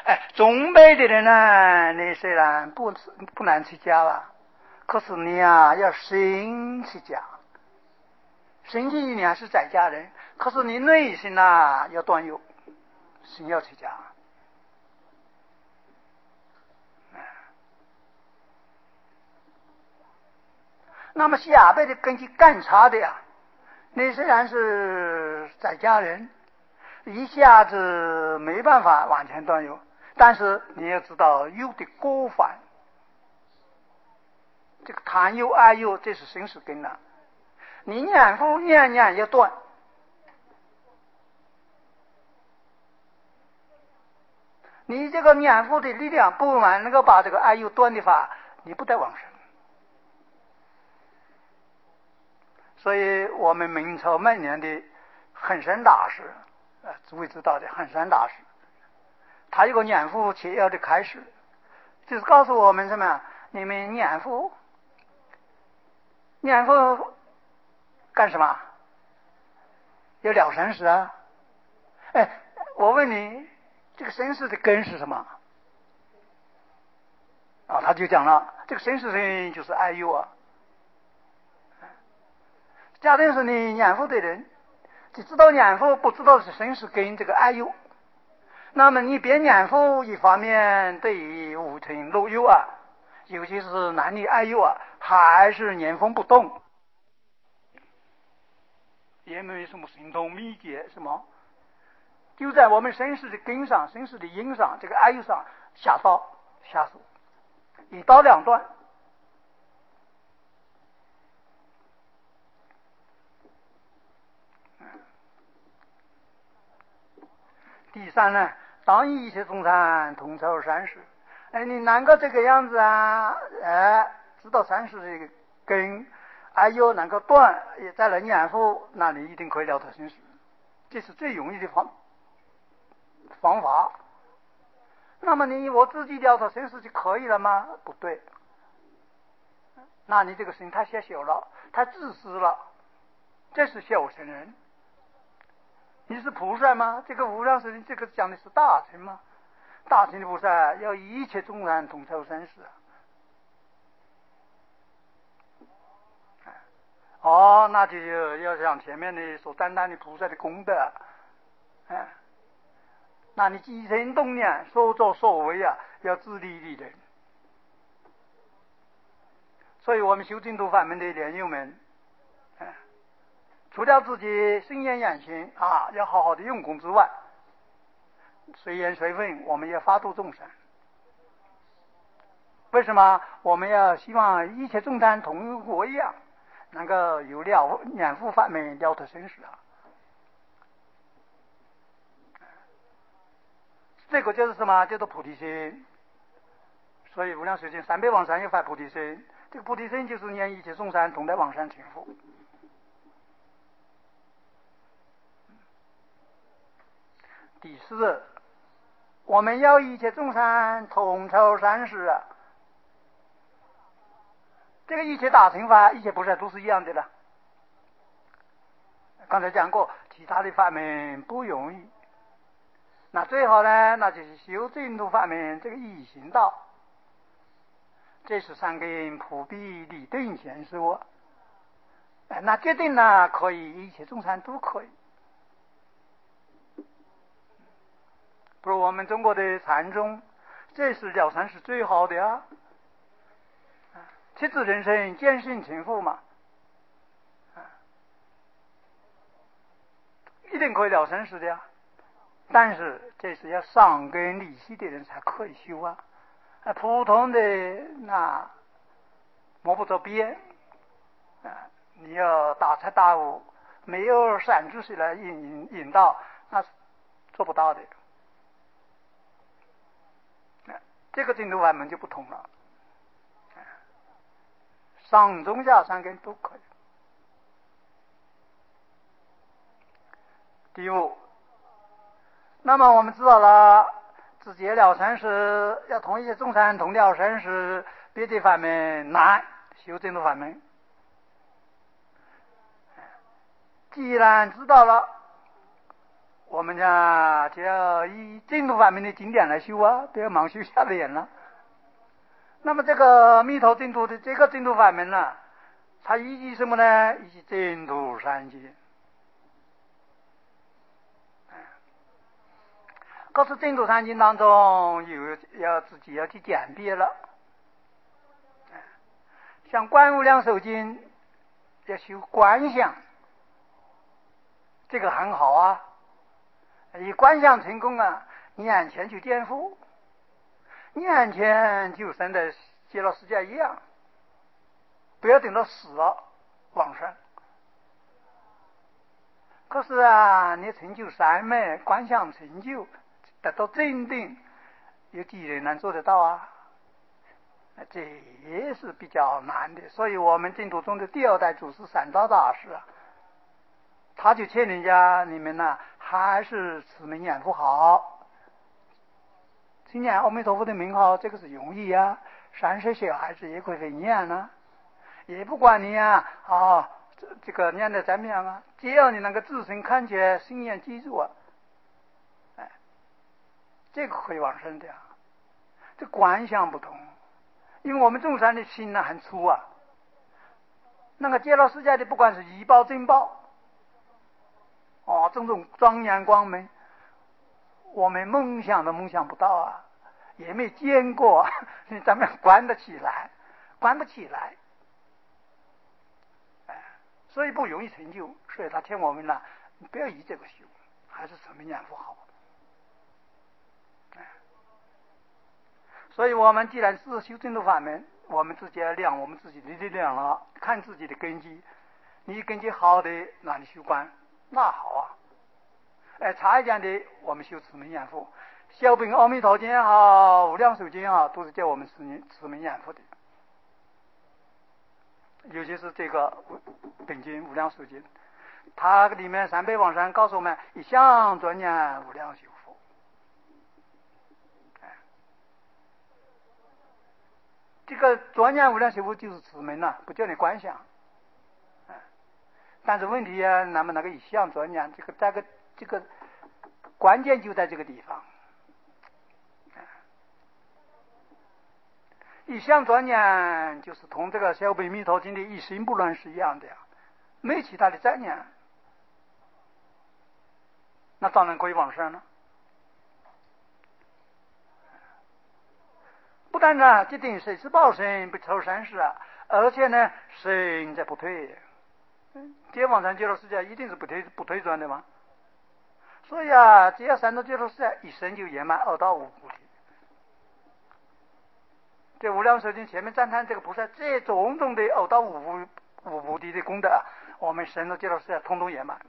中北的人呢，你虽然不难出家了，可是你要心出家。身体你还是在家人，可是你内心要断有，心要出家。那么下辈的根基更差的你虽然是在家人，一下子没办法完全断有，但是你要知道有的过犯，这个贪忧爱忧，这是生死根你念佛念念要断，你这个念佛的力量不能够把这个爱忧断的话，你不得往生。所以我们明朝末年的恒山大师，诸位知道的恒山大师，他有个念佛切要的开始，就是告诉我们什么？你们念佛干什么？要了生死啊！我问你，这个生死的根是什么？他就讲了，这个生死根就是爱忧假定是你念佛的人，只知道念佛，不知道是生死根这个爱忧。那么你边念佛，一方面对于五尘六忧尤其是男女爱忧还是念佛不动，也没有什么神通秘诀什么，就在我们生死的根上、生死的因上，这个爱忧上下手，一刀两断。第三呢，当一切众生同酬三世。你能够这个样子知道三世这个根，又能够断，也再来念佛，那你一定可以了脱生死。这是最容易的方法。那么我自己了脱生死就可以了吗？不对。那你这个心太狭小了，太自私了，这是小乘人。你是菩萨吗？这个无量寿经这个讲的是大乘吗？大乘的菩萨要一切众生同酬生死。那就要像前面的所担当的菩萨的功德。那你起心动念所作所为要自利利人。所以我们修净土法门的莲友们，除了自己身言言行要好好的用功之外，随缘随分，我们要发度众生。为什么我们要希望一切众生同我一样，能够有念佛法门了脱生死这个就是什么？叫做菩提心。所以无量寿经300往生要发菩提心，这个菩提心就是念一切众生同在往生成佛。第四，我们要一切众生同酬三世这个一切大乘法，一切菩萨都是一样的了。刚才讲过，其他的法门不容易。那最好呢，那就是修净土法门这个一行道。这是三根普比理顿显说。那决定呢，可以一切众生都可以。不如我们中国的禅宗，这是了禅是最好的七字人生，见性成佛嘛，一定可以了生死的但是这是要上根利息的人才可以修普通的那摸不着边你要大彻大悟，没有善知识来引导，那是做不到的。这个净土法门就不同了，上中下三根都可以。第五，那么我们知道了，自己了生死，要同一些众生同了生死，别的法门难，修净土法门。既然知道了， 我们呢就要以净土法门的经典来修啊，不要盲修瞎了眼了。那么这个密头净土的这个净土法门呢，它依据什么呢？依据净土三经。可是净土三经当中要自己要去鉴别了。像观无量寿经要修观相，这个很好啊。以观相成功啊，眼前就颠覆，眼前就生的极乐世界一样，不要等到死了往生。可是啊，你成就三昧观相成就，得到正定，有几人能做得到啊？这也是比较难的。所以我们净土宗的第二代祖师散道大师啊，他就劝人家你们呢，还是持名念佛好，去念阿弥陀佛的名号，这个是容易啊，3岁小孩子也可以念啊，也不管你啊这个念的怎么样啊，只要你能够自身看见心念记住啊，这个可以往生的啊。这观相不同，因为我们众生的心呢很粗啊，那个极乐世界的不管是医报正报这种庄严光明，我们梦想都梦想不到啊，也没见过，你怎么观得起来？观不起来，所以不容易成就。所以他劝我们呢，你不要以这个修，还是持名念佛好。所以我们既然是修净土法门，我们自己要量我们自己的力量了，看自己的根基。你根基好的，那你修观那好啊。差一点的，我们修持名念佛。小本阿弥陀经也好，无量寿经也好，都是叫我们持名念佛的。尤其是这个本经无量寿经，它里面三百往生告诉我们，一向专念无量寿佛。这个专念无量寿佛就是持名了，不叫你观想。但是问题啊，那么那个一向专念，这个关键就在这个地方。一向专念就是同这个小本弥陀经的一心不乱是一样的呀，没其他的杂念，那当然可以往生了。不但呢，决定谁是报身不抽三世啊，而且呢，身在不退。这往生极乐世界一定是不退转的嘛。所以啊，只要三到极乐世界，一生就圆满2到5菩提。这无量寿经前面赞叹这个菩萨这种种的2到5菩提的功德啊，我们生到极乐世界通通圆满。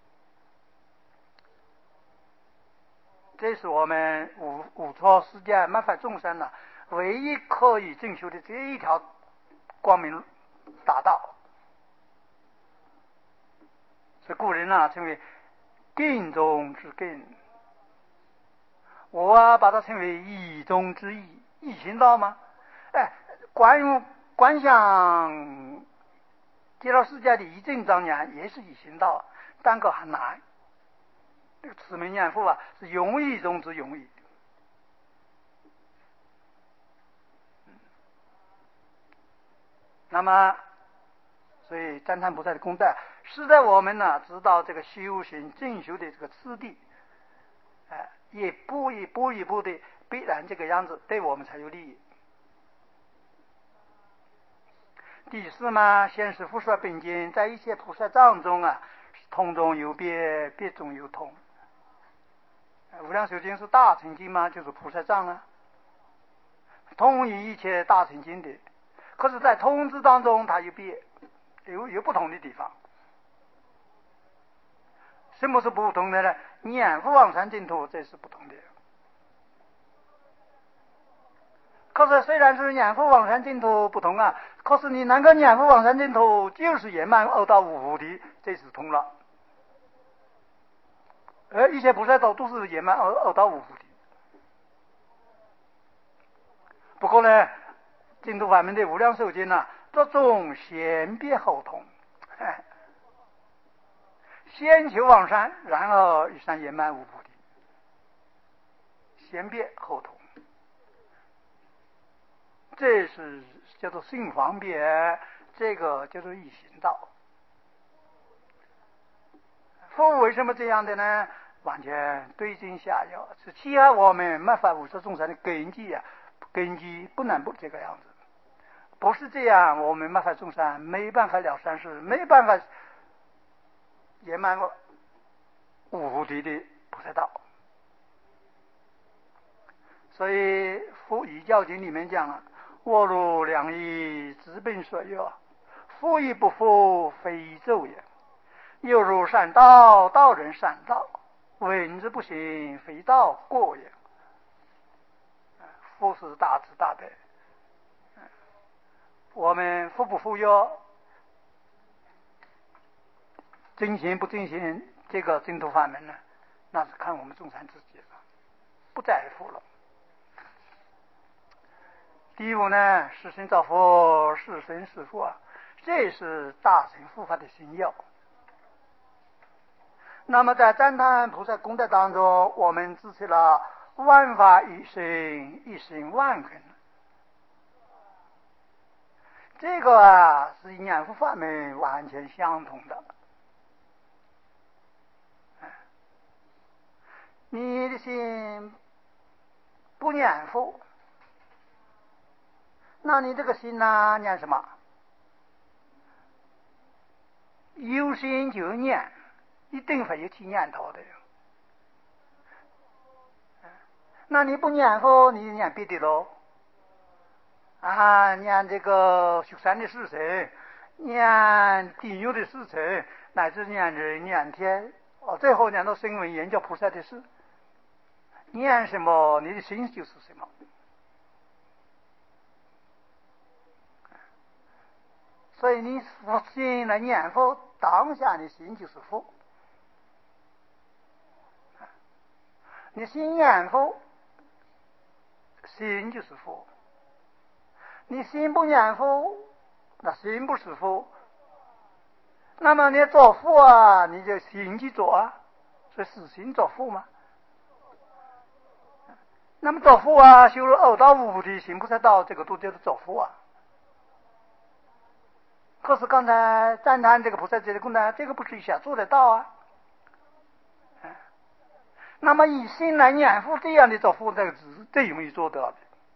这是我们五错世界万法众生呢，唯一可以证修的这一条光明大道。所以古人啊称为根中之根，我把它称为义中之义，义行道吗？观想极乐世界的一正庄严也是义行道，但个很难。这个持名念佛啊，是容易中之容易。那么，所以赞叹菩萨的功德，使得我们呢知道这个修行正修的这个次第，一步一步的必然这个样子，对我们才有利益。第四嘛，现世佛说本经，在一切菩萨藏中啊，通中有别，别中有通。无量寿经是大乘经嘛，就是菩萨藏啊，通于一切大乘经的。可是，在通之当中，它有别，有不同的地方。什么是不同的呢？念佛往生净土，这是不同的。可是虽然是念佛往生净土不同啊，可是你能够念佛往生净土，就是圆满2到5菩提，这是通了。一切菩萨道都是圆满2到5菩提。不过呢，净土法门的无量寿经啊，这种先别后通。 先求往善，然后于善圆满无菩提，先别后同，这是叫做性方便，这个叫做易行道。佛为什么这样的呢？完全对症下药，是契合我们没法无色众生的根基啊，根基不能不这个样子。不是这样，我们没法众生没办法了善事，没办法圆满无菩提的菩萨道。所以佛遗教经里面讲了，我如良医治病所有，佛亦不佛，非咒也。又如善道，道人善道，闻之不行，非道过也。佛是大慈大悲，我们服不服药，真行不真行，这个净土法门呢，那是看我们众生自己了，不在乎了。第五呢，是身造佛，是身是佛啊，这是大乘护法的心要。那么在赞叹菩萨功德当中，我们支持了万法一心，一心万根。这个啊，是念佛法门完全相同的。你的心不念佛，那你这个心呢，念什么？有心就念，一定会有起念头的。那你不念佛，你念别的喽？啊，念这个修善的事情，念地狱的事情，乃至念人念天，最后念到声闻缘觉菩萨的事。念什么，你的心就是什么。所以你佛心来念佛，当下你心就是佛。你心念佛，心就是佛。你心不念佛，那心不是佛。那么你做佛啊，你就心去做啊，所以是心做佛嘛。那么做佛啊，修了二到五菩提行菩萨道，这个都叫做做佛啊。可是刚才赞叹这个菩萨这个功德，这个不是一下做得到啊。那么以心来念佛，这样的做佛，这个是最容易做到的。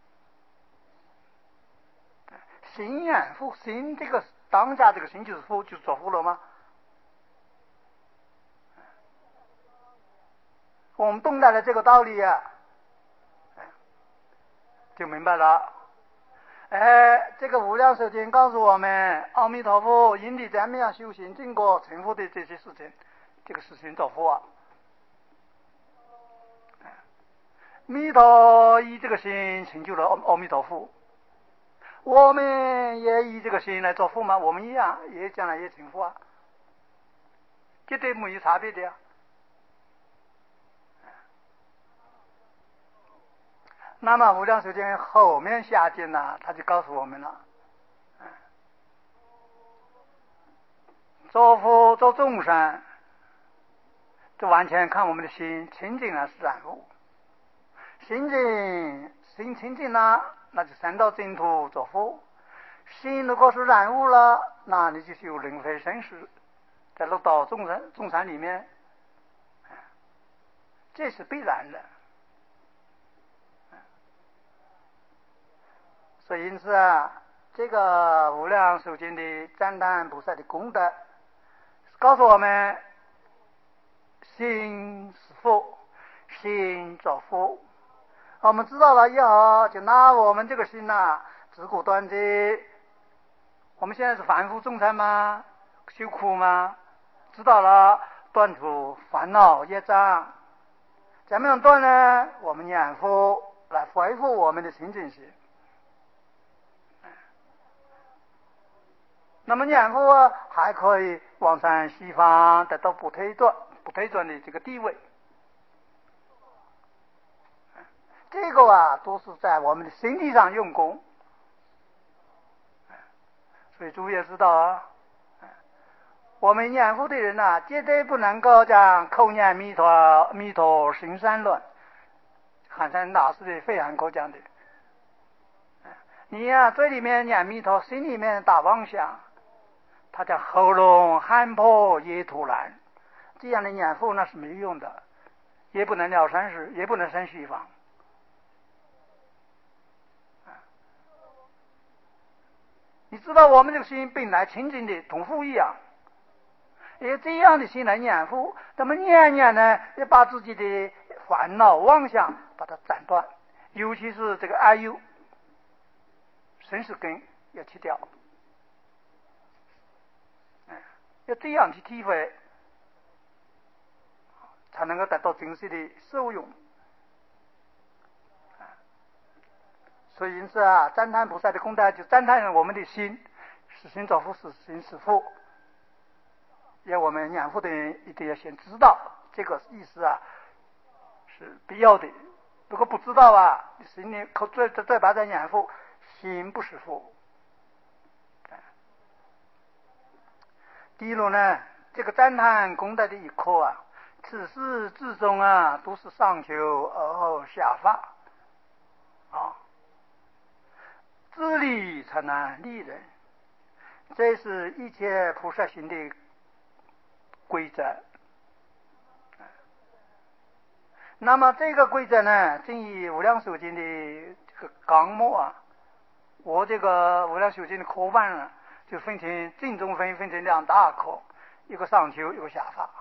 心念佛，心这个当下这个心就是佛，就是做佛了吗？我们懂得了这个道理啊，就明白了。这个无量寿经告诉我们，阿弥陀佛因地怎么样修行经过成佛的这些事情，这个事情做佛啊。弥陀以这个心成就了阿弥陀佛，我们也以这个心来做佛嘛，我们一样也将来也成佛啊，绝对没有差别的呀。那么无量寿经后面下经呢，他就告诉我们了，做佛做众生，这完全看我们的心清净了是染污。心清净了，那就三到净土做佛。心如果是染污了，那你就是有轮回生死，在六道众生里面，这是必然的。所以因此啊，这个无量寿经的赞叹菩萨的功德，告诉我们心是佛，心做佛。我们知道了以后，就拿我们这个心自苦断罪。我们现在是凡夫众生吗？修苦吗？知道了，断除烦恼业障。怎么样断呢？我们念佛来恢复我们的清净心。那么念佛还可以往生西方，得到不退转的这个地位。这个都是在我们的身体上用功。所以诸位也知道啊， 我们念佛的人呐，绝对不能够讲口念弥陀，弥陀心山乱。寒山大师的《费寒口》讲的，你呀、嘴里面念弥陀，心里面打妄想，他叫喉咙喊破也突然，这样的念佛那是没用的，也不能了善事，也不能生虚妄。你知道我们这个心本来清净的，同佛一样，以这样的心来念佛，那么念念呢，要把自己的烦恼妄想把它斩断，尤其是这个爱忧生死根要去掉，要这样去体会，才能够得到真实的受用。所以因此啊，赞叹菩萨的功德就赞叹我们的心，是心造福，是心是福。要我们念佛的人一定要先知道这个意思啊，是必要的。如果不知道啊，心里口嘴巴在念佛，心不是佛。第一路呢，这个赞叹功德的一课啊，自始至终啊，都是上求而后下发啊。自利才能利人，这是一切菩萨行的规则。那么这个规则呢，正以无量寿经的这个纲目啊，我这个无量寿经的科办呢，就分成正中分成两大科，一个上求，一个下发，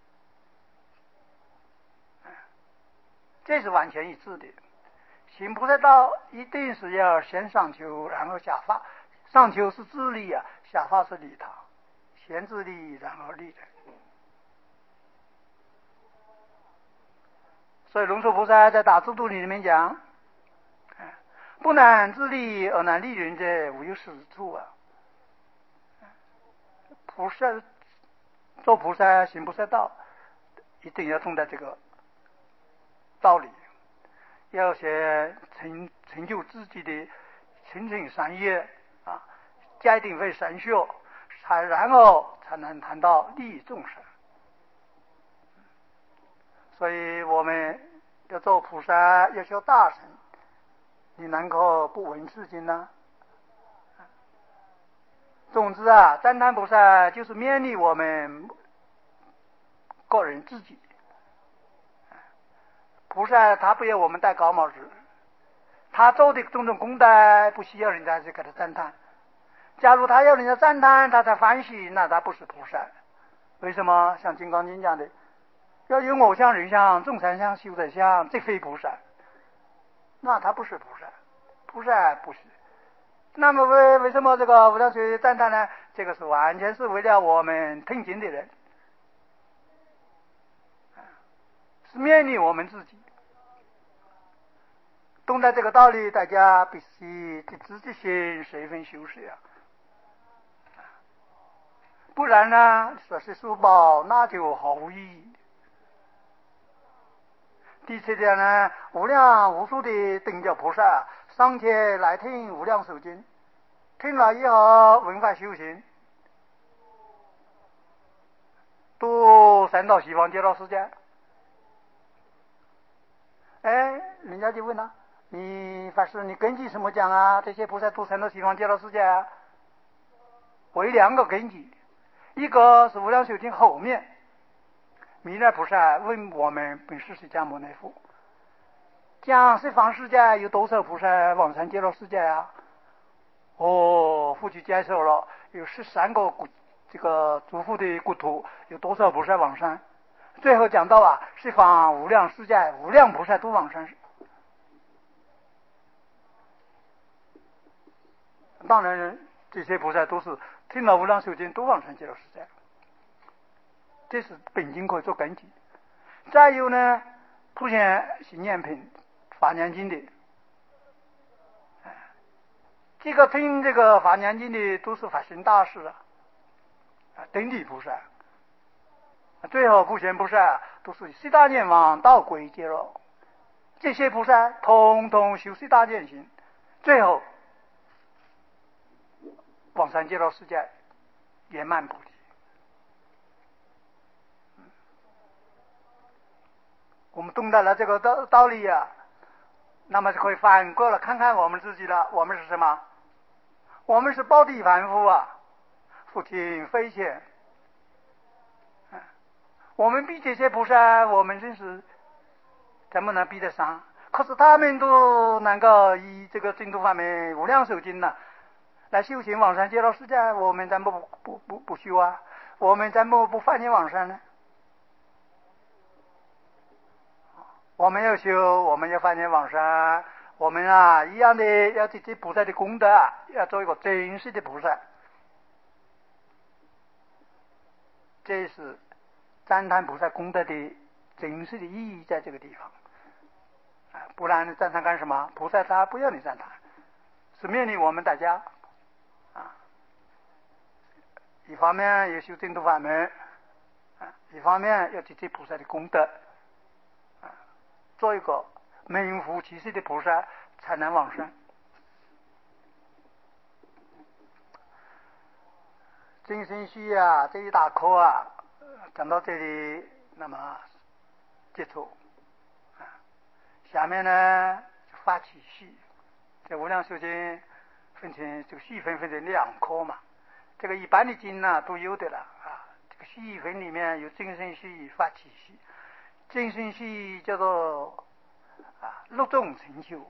这是完全一致的。行菩萨道一定是要先上求，然后下发。上求是自利啊，下发是利他，先自利，然后利人。所以龙树菩萨在大智度里面讲，不能自利而能利人者，无有是处啊。菩萨做菩萨行菩萨道，一定要懂得这个道理，要先成就自己的清净善业啊，戒定慧三学，然后才能谈到利益众生。所以我们要做菩萨，要修大乘，你能够不闻世经呢？总之啊，赞叹菩萨就是勉励我们个人自己。菩萨他不要我们戴高帽子，他做的种种功德不需要人家去给他赞叹。假如他要人家赞叹，他才欢喜，那他不是菩萨。为什么？像《金刚经》讲的，要有我相、人相、众生相、修德相，这非菩萨。那他不是菩萨，菩萨不是。那么为什么这个无量寿赞叹呢？这个是完全是为了我们听经的人，是勉励我们自己。懂得这个道理，大家必须对自己心十分修饰啊，不然呢，说是书报那就毫无意义。第七点呢，无量无数的等觉菩萨上前来听无量寿经，听了以后闻法修行，都升到西方极乐世界。人家就问他，你法师你根据什么讲啊？这些菩萨都升到西方极乐世界啊？为两个根据，一个是无量寿经后面弥勒菩萨问我们本师释迦牟尼佛，讲十方世界有多少菩萨往生极乐世界啊？佛就介绍了，有13个这个诸佛的国土，有多少菩萨往生？最后讲到啊，十方无量世界无量菩萨都往生。当然这些菩萨都是听了无量寿经都往生极乐世界，这是本经可以做根据。再有呢，普贤行念品法念经的，这个听这个法念经的都是法身大士啊，等地菩萨。最后普贤菩萨都是四大念王道归极乐，这些菩萨统统修四大念行，最后往生极乐世界圆满菩提。 我们懂得了这个道理啊，那么就可以反过来看看我们自己了。我们是什么？我们是报地凡夫啊，父亲非贤。我们比这些菩萨，我们真是怎么能比得上？可是他们都能够以这个净土法门无量寿经呢，来修行往生极乐世界，我们怎么不修啊？我们怎么不发心往生呢？我们要修，我们要发心往生，我们啊一样的要自己菩萨的功德，要做一个真实的菩萨。这是赞叹菩萨功德的真实的意义，在这个地方。不然你赞叹干什么？菩萨他不要你赞叹，是勉励我们大家啊。一方面要修净土法门一方面要积积菩萨的功德做一个名副其实的菩萨，才能往生。净身虚啊，这一大课啊，讲到这里，那么结束。下面呢，发起序。这无量寿经分成这个序分成2科嘛。这个一般的经呢都有的了啊。这个序分里面有净身序、发起序。净身序叫做6种成就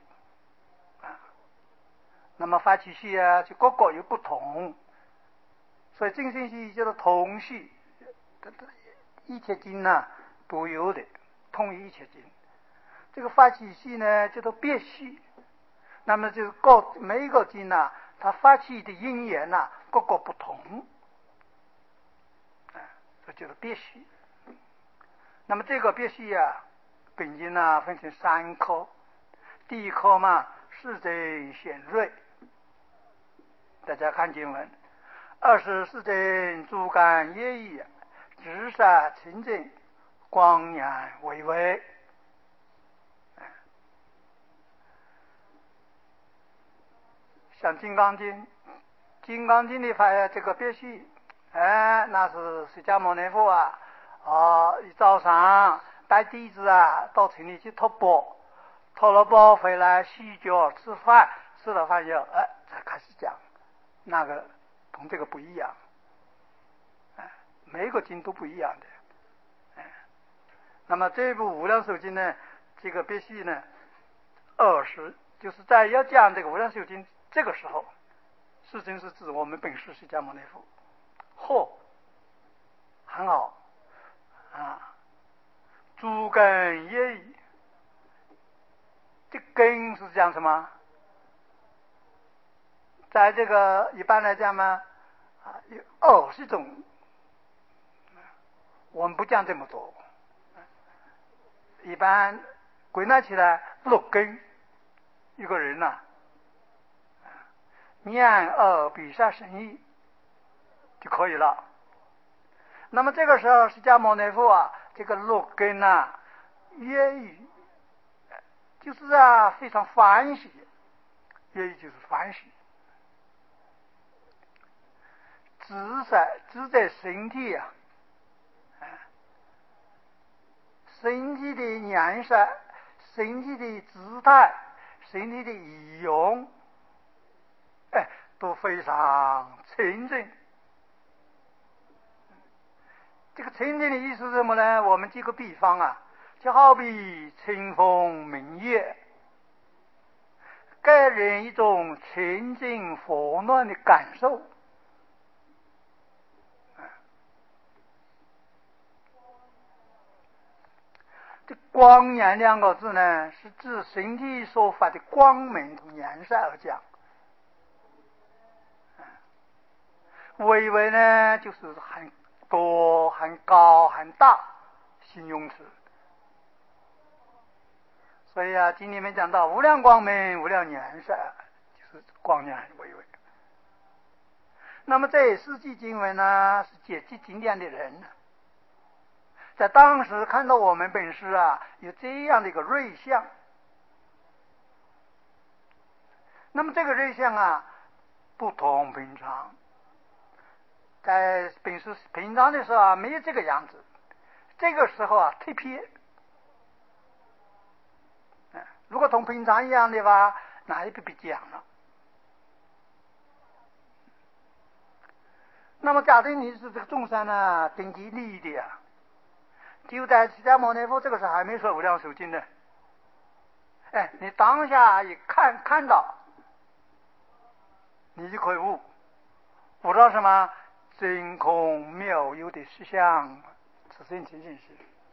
那么发起序啊，就各个有不同。所以净身序叫做同序，一切经呢都有的，通于一切经。这个发起序呢叫做别序，那么就是每一个经呢，它发起的因缘呢各个不同，这就是别序。那么这个别序啊，本经呢分成3科。第一科嘛，是真显锐，大家看经文，24真诸感业意，直杀清净，光眼微微。像《金刚经》，《金刚经》的这个别序，那是释迦牟尼佛一早上带弟子到城里去托钵，托了钵回来洗脚吃饭，吃了饭以后，才开始讲。那个同这个不一样，每个经都不一样的。那么这部《无量寿经》呢，这个别序呢，20就是在要讲这个《无量寿经》这个时候，是真是指我们本师释迦牟尼佛。很好诸根业意，这根是讲什么？在这个一般来讲嘛，有20种，我们不讲这么多，一般归纳起来6根，一个人念耳鼻舌身意就可以了。那么这个时候释迦牟尼佛这个6根业语就是非常欢喜，业语就是欢喜。指在身体身体的颜色、身体的姿态、身体的仪容，都非常清净。这个清净的意思是什么呢？我们举个比方就好比清风明月，给人一种清净和暖的感受。这光颜2个字呢，是指身体所发的光明同颜色而讲。微微呢，就是很多、很高、很大形容词。所以经里面讲到无量光明、无量颜色，就是光颜很微微。那么这4句经文呢，是解记经典的人在当时看到我们本师有这样的一个瑞相，那么这个瑞相不同平常，在本师平常的时候没有这个样子，这个时候特别如果同平常一样的话，那也不必讲了。那么假定你是这个众生呢，顶级利益的呀，就在释迦牟尼佛这个时候还没说无量寿经呢。你当下一看到，你就可以悟到什么？真空妙有的实相，此生清净时。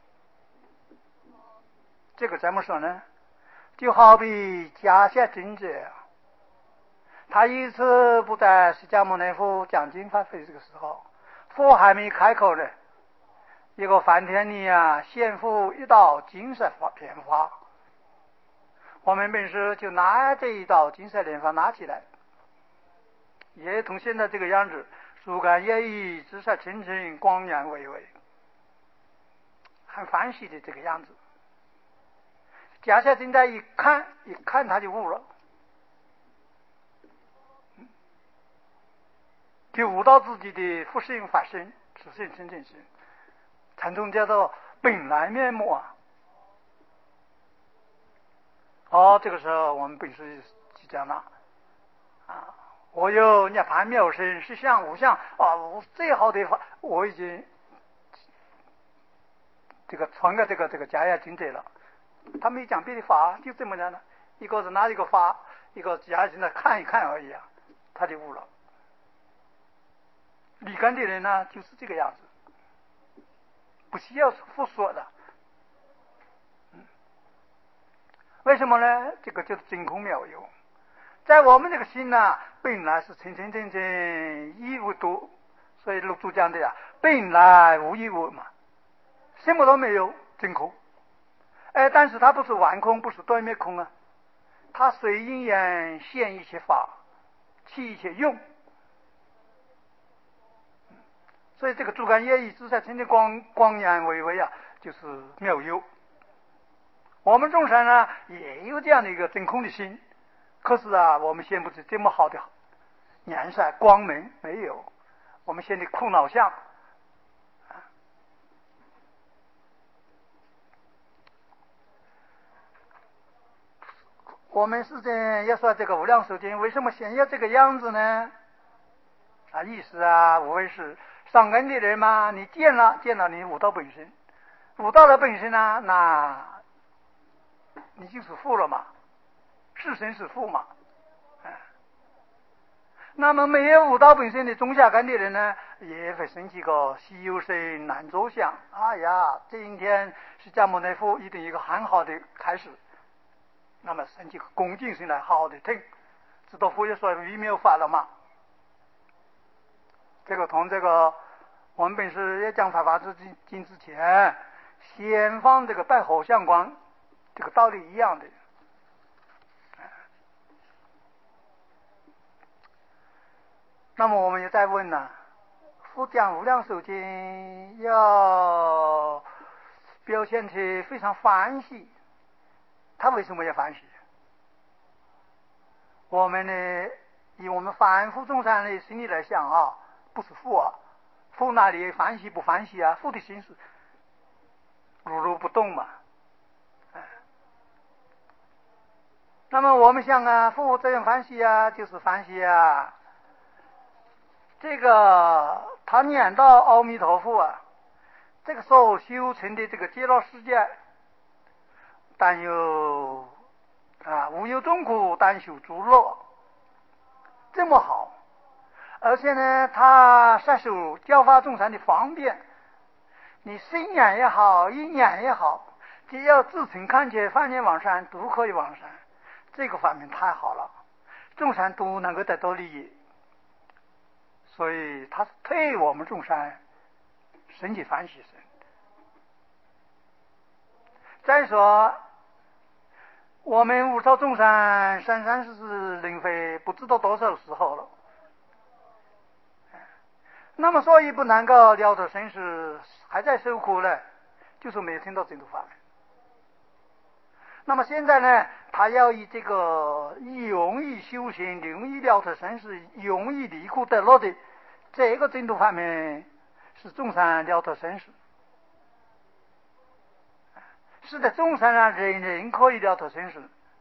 这个怎么说呢？就好比迦叶尊者，他一次不在释迦牟尼佛讲经发挥这个时候，佛还没开口呢，一个梵天女啊，献付一道金色莲花。我们本师就拿这一道金色莲花拿起来，也同现在这个样子，树干叶意，紫色清清，光亮巍巍，很欢喜的这个样子。迦叶尊者一看他就悟了，就悟到自己的复性法身，此性清净心，禅宗叫做本来面目啊。这个时候我们本师就讲了我有涅槃妙身，实相无相最好的法，我已经这个传给这个迦叶尊者了。他没讲别的法，就这么样的，一个是拿一个法，一个迦叶尊者看一看而已他就悟了。立根的人呢，就是这个样子，不需要复说的。为什么呢？这个就是真空妙有。在我们这个心呢，本来是清清净净一无多，所以六祖讲的本来无一物嘛，什么都没有，真空。但是它不是完空，不是断灭空它随因缘现一切法，起一切用。所以这个主干业意，自在清净光亮巍巍就是妙有。我们众生呢，也有这样的一个真空的心，可是我们现不是这么好的颜色光明没有，我们现在苦恼相我们世间要说这个无量寿经为什么现要这个样子呢？意思无非是上根的人嘛，你见了你悟道本身，悟道了本身那你就是父了嘛，是神是父嘛。那么没有悟道本身的中下根的人呢，也会升起个西游神难着想。今天释迦牟尼佛一定一个很好的开始，那么升起个恭敬心来好好的听，知道佛也说微妙法了嘛。这个同这个我们本师也讲法之经之前，先放这个拜火相光，这个道理一样的。那么我们也在问佛讲无量寿经要表现出非常欢喜，他为什么要欢喜？我们呢，以我们凡夫众生的心里来想不是佛佛那里欢喜不欢喜佛的心是如如不动嘛。那么我们想佛这样欢喜就是欢喜这个他念到阿弥陀佛这个时候修成的这个极乐世界，但有无有众苦，但修诸乐，这么好。而且呢，他摄受教化众生的方便，你心念也好，意念也好，只要自诚看见梵念往生，都可以往生。这个方面太好了，众生都能够得到利益，所以他是推我们众生升起欢喜心。再说我们无超众生生生世世轮回不知道多少时候了，那么所以不能够了脱生死，还在受苦呢，就是没有听到净土法门。那么现在呢，他要以这个容易修行、容易了脱生死、容易离苦得乐的这个净土法门，是众生了脱生死，是的，众生人人可以了脱生死，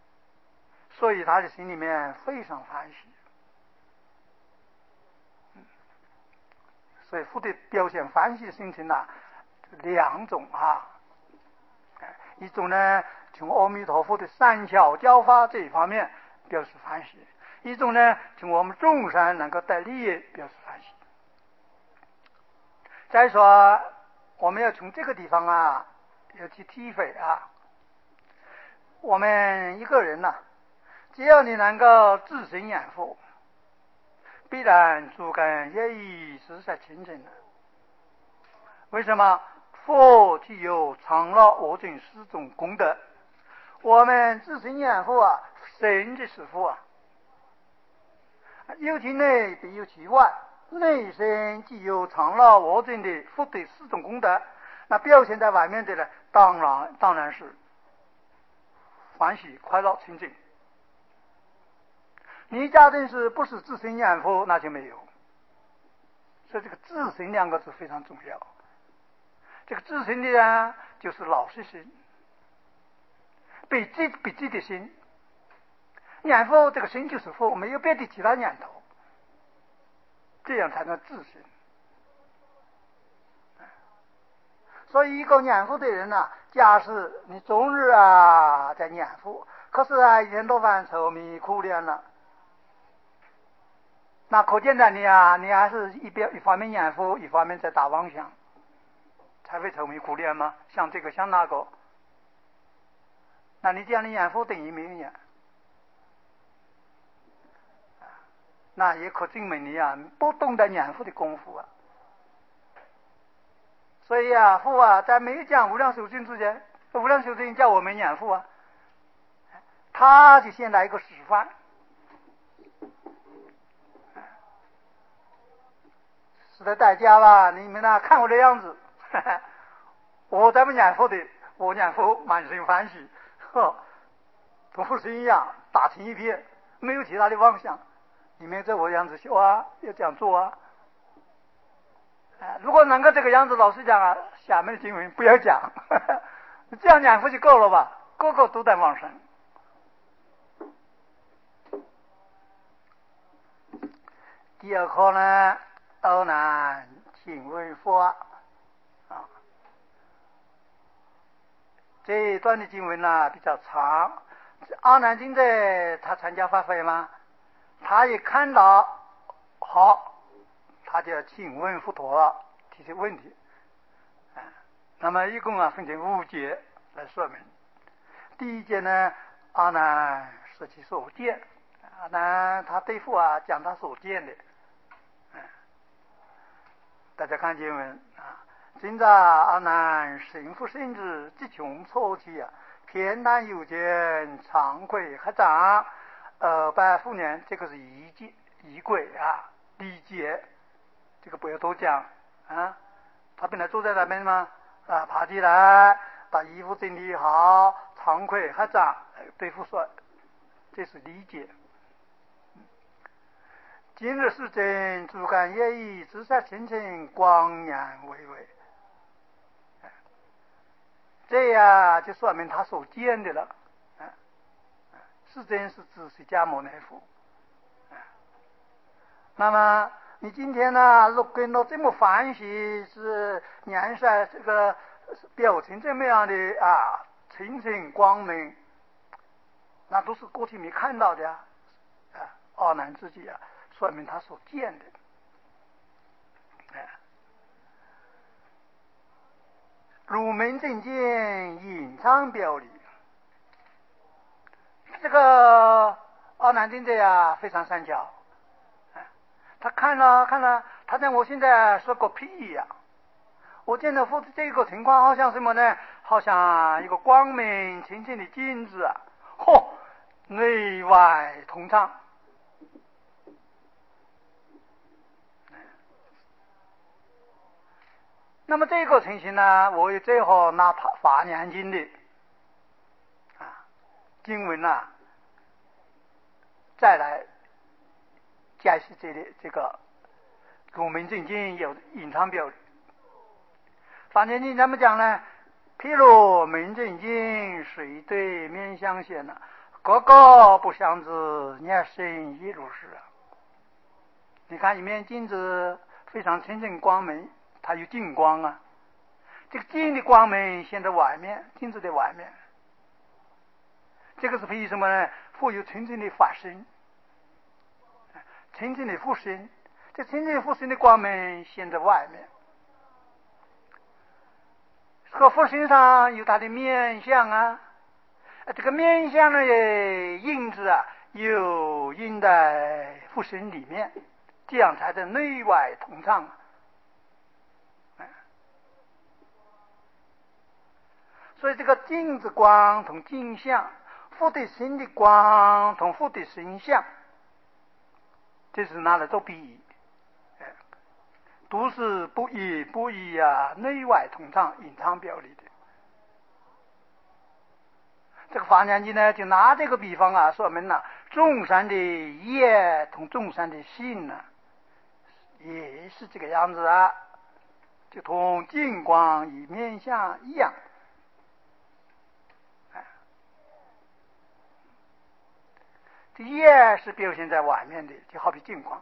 所以他的心里面非常欢喜。所以佛的表现欢喜心情呢，两种啊，一种呢从阿弥陀佛的三巧教法这一方面表示欢喜，一种呢从我们众生能够得利益表示欢喜。再说我们要从这个地方啊要去体会啊，我们一个人呢，只要你能够自行养佛，必然诸根业已实在清净了。为什么？佛具有常乐我净四种功德，我们自行养佛啊，神的是佛啊，有其内必有其外，内心具有常乐我净的佛的四种功德，那表现在外面的呢，当然是欢喜快乐清净。你假定是不是自行养佛，那就没有。所以这个自行两个字非常重要。这个自行的呢，就是老实心，笔记的心。念佛这个心就是佛，没有别的其他念头，这样才能自行。所以一个念佛的人呢，假使你终日啊在念佛，可是啊一天到晚愁迷苦恋了，那可见的你还是一方面念佛，一方面在打妄想，才会愁迷苦恋吗？像这个像那个，那你这样的念佛等于没有念，那也可证明你不懂得念佛的功夫啊。所以佛在没有讲无量寿经之前，无量寿经叫我们念佛他就先来一个示范。是的，大家吧，你们看我的样子，我在不念佛的，我念佛满心欢喜，同佛心一样，打成一片，没有其他的妄想。你们在我样子修要这样做如果能够这个样子，老实讲下面的经文不要讲，这样念佛就够了吧？个个都在往生。第二课呢，阿难请问佛这一段的经文比较长。阿难经在他参加法会吗？他也看到好，他就请问佛陀提出问题那么一共分成5节来说明。第一节呢，阿难说其所见，阿难他对佛讲他所见的大家看经文今在阿难神父甚至极穷错期偏袒有见惭愧合掌拜复年，这个是仪轨礼节，这个不要多讲他本来坐在那边吗爬起来把衣服整理好，惭愧合掌对父说，这是礼节。今日世尊诸感业已自在清净光然巍巍，这就说明他所见的了世尊是指释迦牟尼佛那么你今天如果跟到这么欢喜，是颜色这个表情这么样的清净光明，那都是过去没看到的阿难自己说明他所见的如明正见隐藏表里，这个阿难经者非常善巧他看了，他像我现在说个屁一样。我见到佛这个情况好像什么呢？好像一个光明清净的镜子内外通畅。那么这个情形呢，我也最好拿法念经的经文再来解释这个如明正经有隐藏表。法念经怎么讲呢？譬如明正经水对面相现个个不相知，念身亦如是啊。你看一面镜子非常清净光明，它有净光啊。这个净的光明现在外面，镜子的外面，这个是凭什么呢？富有纯净的法身，纯净的父身。这纯净的父身的光明现在外面，这个父身上有它的面相啊。这个面相的印子啊，有印在父身里面，这样才能内外通畅。所以这个镜子光同镜相，父的身的光同父的身相，这是拿来做比喻，都是不一啊，内外通畅，隐藏表里的。这个华严经呢，就拿这个比方啊，说明了众生的业同众生的性呢，也是这个样子啊，就同镜光与面相一样。这业是表现在外面的，就好比镜光，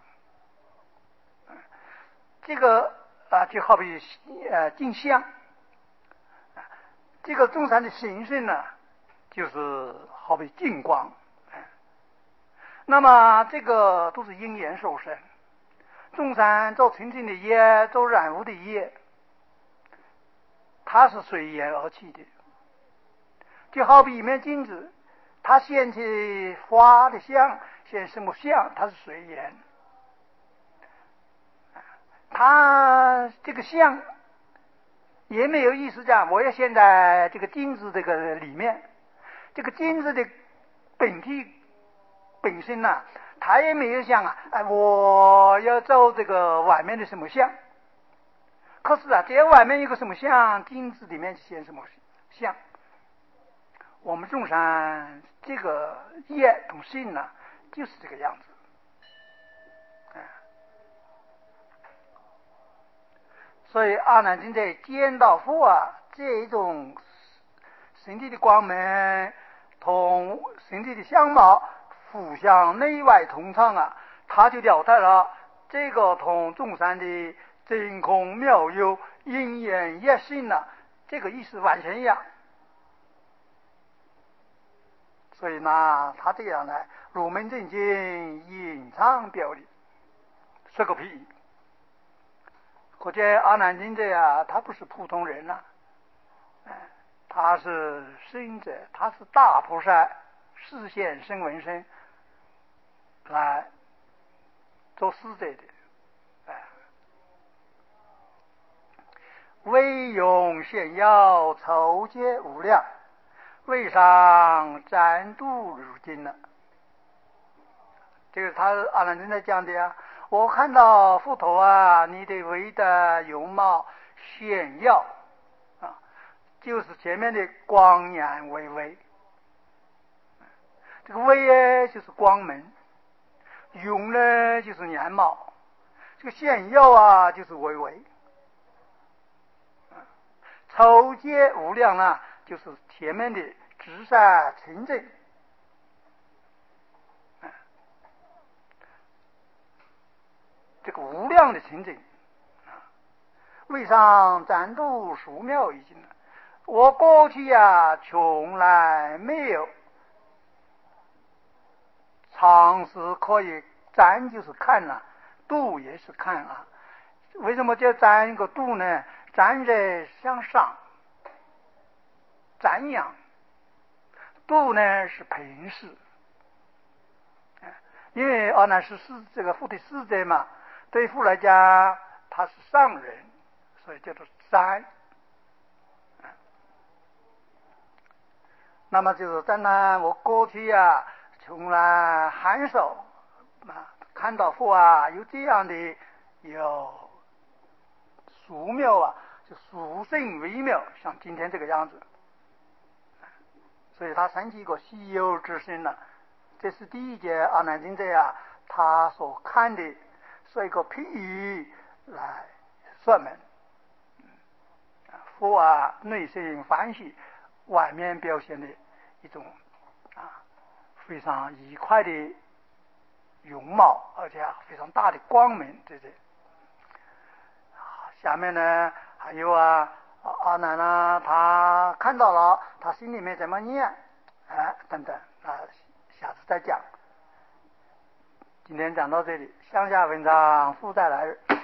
这个就好比镜像，这个众生的形式呢，就是好比镜光。那么这个都是因缘受生，众生做纯净的业，做染污的业，它是随缘而起的。就好比一面镜子，它现起花的相，现什么相，它是随缘。它这个相也没有意思讲，我要现在这个镜子这个里面，这个镜子的本体本身呢，他也没有想我要做这个外面的什么相。可是啊，这外面有个什么相，镜子里面显什么相。我们众生这个业同性呢，就是这个样子。所以阿难尊者见到佛啊，这一种身体的光明同身体的相貌互相内外通畅啊，他就了解了这个同众生的真空妙有因缘一性啊，这个意思完全一样。所以呢，他这样呢，入门正经，隐藏表里，说个屁。可见阿难尊者啊，他不是普通人啊，他是圣者，他是大菩萨，示现声闻身来做使者的。为用显耀，筹结无量，为上暂度如今了。这个他阿难尊者讲的啊。我看到佛陀啊，你的伟大容貌显耀啊，就是前面的光眼巍巍。这个威就是光明，容呢就是年貌，这个显耀啊就是巍巍。筹结无量啊，就是前面的直善成正。这个无量的情景，为上暂度数秒已经了。我过去啊，从来没有尝试可以瞻，就是看了，度也是看啊。为什么叫瞻个度呢？瞻着向上，瞻仰；度呢是平视。因为阿难是这个佛的使者嘛。对父来讲，他是上人，所以叫做瞻。那么就是在呢，我过去啊，从来很少看到佛啊，有这样的有殊妙啊，就殊胜微妙，像今天这个样子。所以他升起一个稀有之身了。这是第一节阿难尊者啊，他所看的。说一个譬喻来说明，佛啊内心欢喜，外面表现的一种非常愉快的容貌，而且非常大的光明，对不对？下面呢还有阿难呢，他看到了，他心里面怎么念，等等，下次再讲。今天讲到这里，向下文章附再来日。